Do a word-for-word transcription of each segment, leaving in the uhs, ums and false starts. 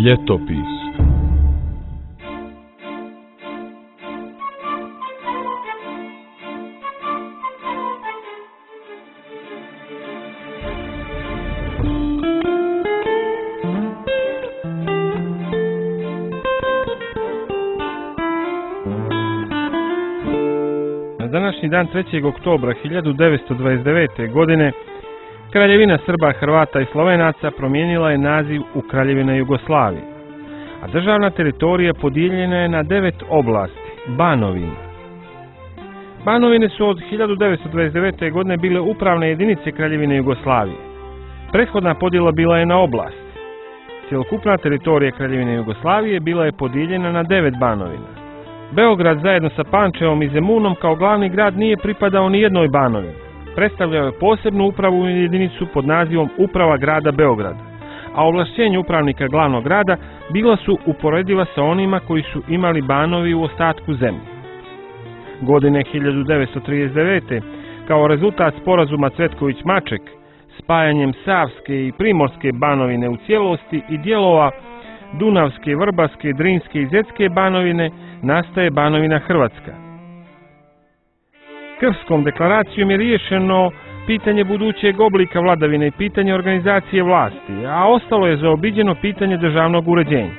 Ljetopis. Na današnji dan trećeg oktobra hiljadu devetsto dvadeset devete. godine Kraljevina Srba, Hrvata i Slovenaca promijenila je naziv u Kraljevina Jugoslavije, a državna teritorija podijeljena je na devet oblasti, banovina. Banovine su od hiljadu devetsto dvadeset devete. godine bile upravne jedinice Kraljevine Jugoslavije. Prethodna podjela bila je na oblasti. Cjelokupna teritorija Kraljevine Jugoslavije bila je podijeljena na devet banovina. Beograd zajedno sa Pančevom i Zemunom kao glavni grad nije pripadao ni jednoj banovini. Predstavljao je posebnu upravu jedinicu pod nazivom Uprava grada Beograda, a ovlašćenje upravnika glavnog grada bila su uporediva sa onima koji su imali banovi u ostatku zemlje. Godine hiljadu devetsto trideset devete. kao rezultat sporazuma Cvetković-Maček, spajanjem Savske i Primorske banovine u cijelosti i dijelova Dunavske, Vrbarske, Drinske i Zetske banovine, nastaje banovina Hrvatska. Krfskom deklaracijom je riješeno pitanje budućeg oblika vladavine i pitanje organizacije vlasti, a ostalo je zaobiđeno pitanje državnog uređenja.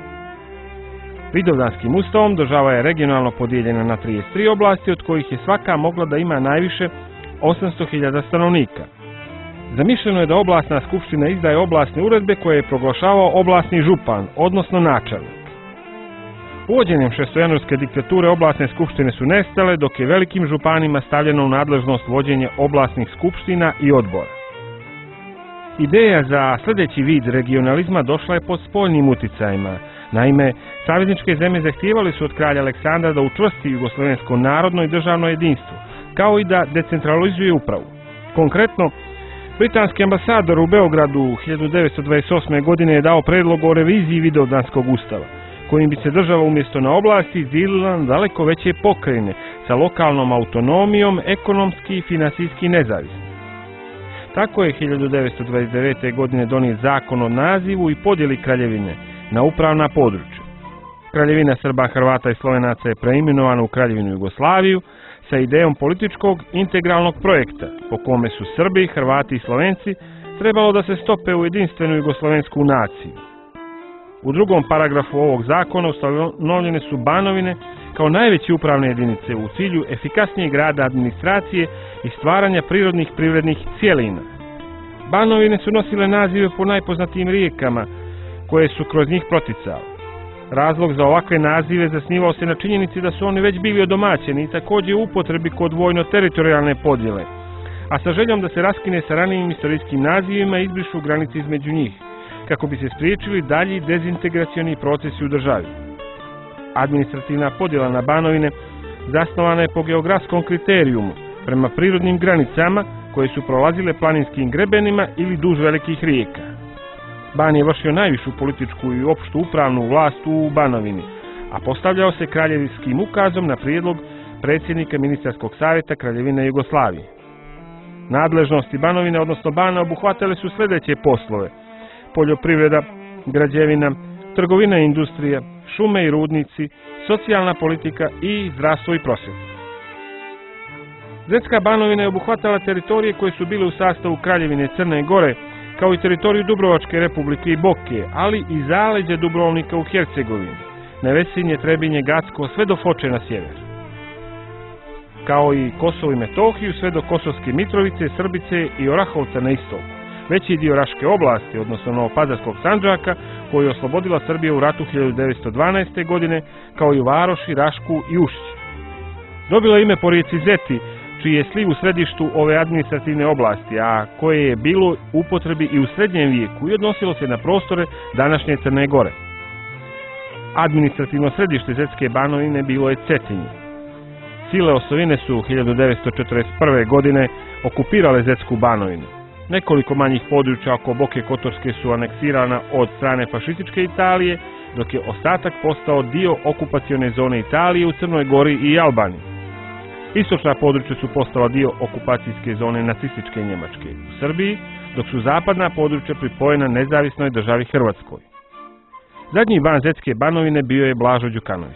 Vidovdanskim ustavom država je regionalno podijeljena na trideset tri oblasti, od kojih je svaka mogla da ima najviše osamsto hiljada stanovnika. Zamišljeno je da oblastna skupština izdaje oblasne uredbe koje je proglašavao oblasni župan, odnosno načelnik. Uvođenjem šestojanuarske diktature oblasne skupštine su nestale, dok je velikim županima stavljeno u nadležnost vođenje oblasnih skupština i odbora. Ideja za sljedeći vid regionalizma došla je pod spoljnim uticajima. Naime, savezničke zemlje zahtijevali su od kralja Aleksandra da učvrsti jugoslovensko narodno i državno jedinstvo, kao i da decentralizuje upravu. Konkretno, britanski ambasador u Beogradu hiljadu devetsto dvadeset osme. godine je dao predlog o reviziji Vidovdanskog ustava, kojim bi se država umjesto na oblasti izdjelila na daleko veće pokrajine sa lokalnom autonomijom, ekonomski i finansijski nezavisni. Tako je hiljadu devetsto dvadeset devete. godine donijet zakon o nazivu i podjeli kraljevine na upravna područja. Kraljevina Srba, Hrvata i Slovenaca je preimenovana u Kraljevinu Jugoslaviju sa idejom političkog integralnog projekta po kome su Srbi, Hrvati i Slovenci trebalo da se stope u jedinstvenu jugoslovensku naciju. U drugom paragrafu ovog zakona ustanovljene su banovine kao najveće upravne jedinice u cilju efikasnijeg rada administracije i stvaranja prirodnih privrednih cijelina. Banovine su nosile nazive po najpoznatijim rijekama koje su kroz njih proticale. Razlog za ovakve nazive zasnivao se na činjenici da su oni već bili odomaćeni i također u upotrebi kod vojno-teritorijalne podjele, a sa željom da se raskine sa ranijim istorijskim nazivima i izbrišu granice između njih, kako bi se spriječili dalji dezintegracioni procesi u državi. Administrativna podjela na banovine zasnovana je po geografskom kriterijumu, prema prirodnim granicama koje su prolazile planinskim grebenima ili duž velikih rijeka. Ban je vršio najvišu političku i opštu upravnu vlast u banovini, a postavljao se kraljevinskim ukazom na prijedlog predsjednika ministarskog savjeta Kraljevine Jugoslavije. Nadležnosti banovine, odnosno bana, obuhvatale su sljedeće poslove: poljoprivreda, građevina, trgovina i industrija, šume i rudnici, socijalna politika i zdravstvo i prosvjeta. Zetska banovina je obuhvatala teritorije koje su bile u sastavu Kraljevine Crne Gore, kao i teritoriju Dubrovačke republike i Boke, ali i zaleđe Dubrovnika u Hercegovini, Nevesinje, Trebinje, Gacko, sve do Foče na sjever. Kao i Kosovo i Metohiju, sve do Kosovske Mitrovice, Srbice i Orahovca na istoku. Veći dio Raške oblasti, odnosno Novopazarskog Sandžaka, koju je oslobodila Srbija u ratu hiljadu devetsto dvanaeste. godine, kao i u Varoši, Rašku i Ušće. Dobilo je ime po rijeci Zeti, čiji je sliv u središtu ove administrativne oblasti, a koje je bilo u upotrebi i u srednjem vijeku i odnosilo se na prostore današnje Crne Gore. Administrativno središte Zetske banovine bilo je Cetinje. Sile osovine su hiljadu devetsto četrdeset prve. godine okupirale Zetsku banovinu. Nekoliko manjih područja oko Boke Kotorske su aneksirana od strane fašističke Italije, dok je ostatak postao dio okupacione zone Italije u Crnoj Gori i Albaniji. Istočna područja su postala dio okupacijske zone nacističke Njemačke u Srbiji, dok su zapadna područja pripojena nezavisnoj državi Hrvatskoj. Zadnji ban Zetske banovine bio je Blažo Đukanović.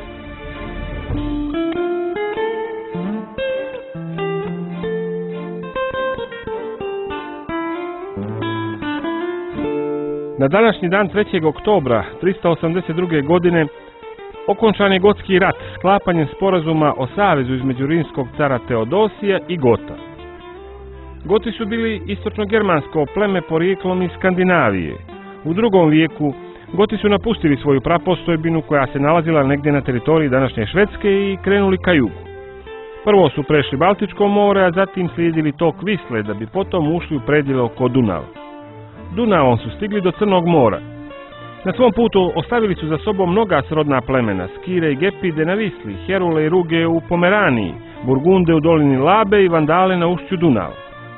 Na današnji dan trećeg oktobra trista osamdeset druge. godine okončan je Gotski rat sklapanjem sporazuma o savezu između rimskog cara Teodosija i Gota. Goti su bili istočno-germansko pleme porijeklom iz Skandinavije. U drugom vijeku Goti su napustili svoju prapostojbinu koja se nalazila negdje na teritoriji današnje Švedske i krenuli ka jugu. Prvo su prešli Baltičko more, a zatim slijedili tok Visle da bi potom ušli u predjele oko Dunava. Dunavom su stigli do Crnog mora. Na svom putu ostavili su za sobom mnoga srodna plemena, Skire i Gepide na Visli, Herule i Ruge u Pomeraniji, Burgunde u dolini Labe i Vandale na ušću Dunava.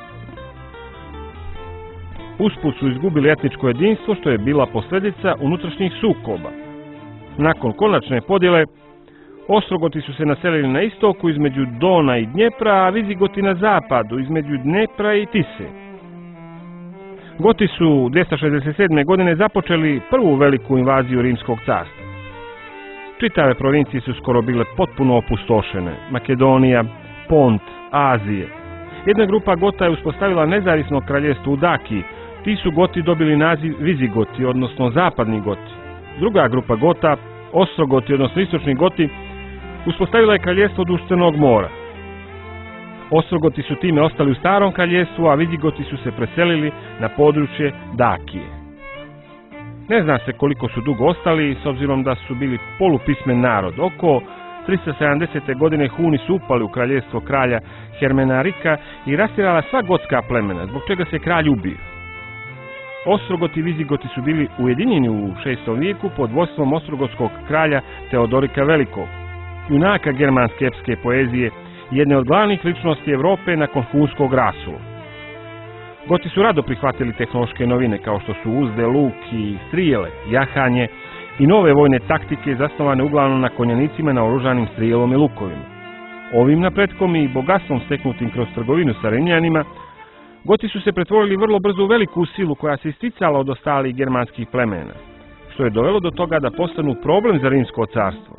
Usput su izgubili etničko jedinstvo, što je bila posljedica unutrašnjih sukoba. Nakon konačne podjele, Ostrogoti su se naselili na istoku između Dona i Dnjepra, a Vizigoti na zapadu između Dnjepra i Tise. Goti su dvjesto šezdeset sedme. godine započeli prvu veliku invaziju Rimskog carstva. Čitave provincije su skoro bile potpuno opustošene. Makedonija, Pont, Azije. Jedna grupa Gota je uspostavila nezavisno kraljevstvo u Dakiji. Ti su Goti dobili naziv Vizigoti, odnosno zapadni Goti. Druga grupa Gota, Ostrogoti, odnosno istočni Goti, uspostavila je kraljevstvo duž Crnog mora. Ostrogoti su time ostali u starom kraljevstvu, a Vizigoti su se preselili na područje Dakije. Ne zna se koliko su dugo ostali, s obzirom da su bili polupismen narod. Oko trista sedamdesete. godine Huni su upali u kraljevstvo kralja Hermenarika i rastjerala sva gotska plemena, zbog čega se kralj ubio. Ostrogoti i Vizigoti su bili ujedinjeni u šestom vijeku pod vodstvom ostrogotskog kralja Teodorika Velikog, junaka germanske epske poezije, jedne od glavnih ličnosti Europe nakon hunskog rasula. Goti su rado prihvatili tehnološke novine kao što su uzde, luk i strijele, jahanje i nove vojne taktike zasnovane uglavnom na konjanicima naoružanim strijelom i lukovima. Ovim napretkom i bogatstvom steknutim kroz trgovinu sa Rimljanima, Goti su se pretvorili vrlo brzo u veliku silu koja se isticala od ostalih germanskih plemena, što je dovelo do toga da postanu problem za Rimsko carstvo.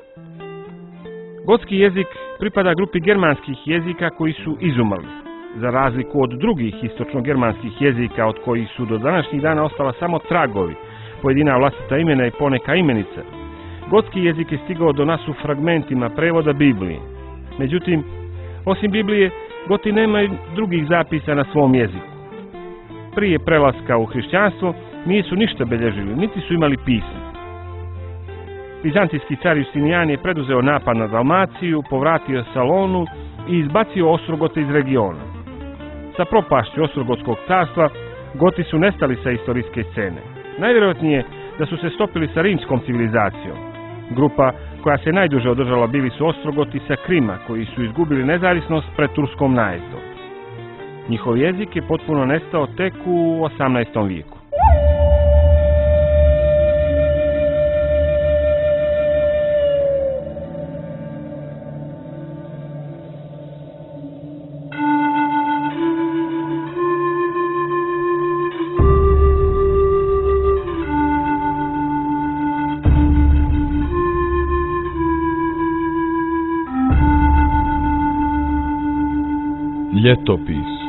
Gotski jezik pripada grupi germanskih jezika koji su izumrli. Za razliku od drugih istočno-germanskih jezika od kojih su do današnjih dana ostala samo tragovi, pojedina vlastita imena i poneka imenica, gotski jezik je stigao do nas u fragmentima prevoda Biblije. Međutim, osim Biblije, Goti nemaju drugih zapisa na svom jeziku. Prije prelaska u hrišćanstvo nisu ništa belježili, niti su imali pismo. Vizantijski car Justinijan je preduzeo napad na Dalmaciju, povratio Salonu i izbacio Ostrogote iz regiona. Sa propašću Ostrogotskog carstva, Goti su nestali sa istorijske scene. Najvjerojatnije da su se stopili sa rimskom civilizacijom. Grupa koja se najduže održala bili su Ostrogoti sa Krima, koji su izgubili nezavisnost pred turskom najezdom. Njihov jezik je potpuno nestao tek u osamnaestom vijeku. Ljetopis.